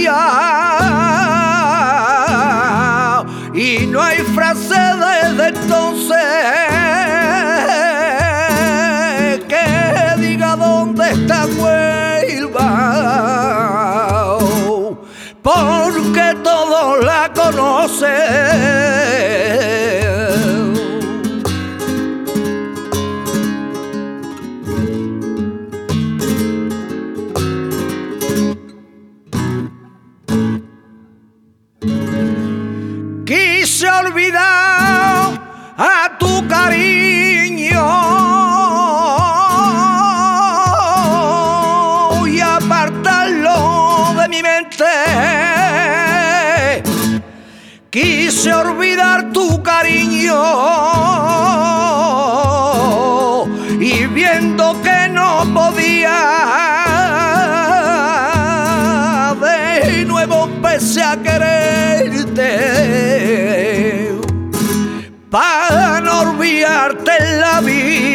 cambiado y no hay frase desde entonces que diga dónde está Huelva, porque todos la conocen. Quise olvidar a tu cariño y apartarlo de mi mente. Quise olvidar tu cariño y viendo que no podía, de nuevo empecé a quererte para no olvidarte en la vida.